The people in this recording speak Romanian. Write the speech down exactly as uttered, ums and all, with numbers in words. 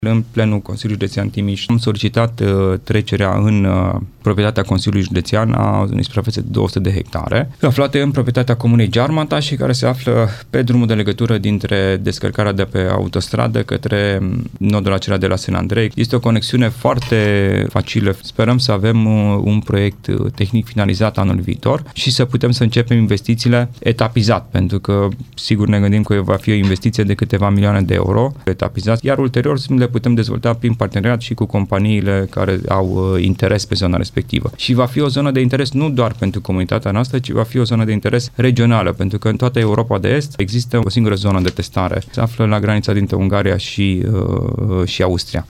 În plenul Consiliului Județean Timiș am solicitat uh, trecerea în uh, proprietatea Consiliului Județean a unei suprafețe de două sute de hectare, aflate în proprietatea comunei Gearmata și care se află pe drumul de legătură dintre descărcarea de pe autostradă către nodul acela de la Sen Andrei. Este o conexiune foarte facilă. Sperăm să avem uh, un proiect tehnic finalizat anul viitor și să putem să începem investițiile etapizat, pentru că sigur ne gândim că va fi o investiție de câteva milioane de euro etapizat, iar ulterior le putem dezvolta prin parteneriat și cu companiile care au uh, interes pe zona respectivă. Și va fi o zonă de interes nu doar pentru comunitatea noastră, ci va fi o zonă de interes regională, pentru că în toată Europa de Est există o singură zonă de testare. Se află la granița dintre Ungaria și, uh, și Austria.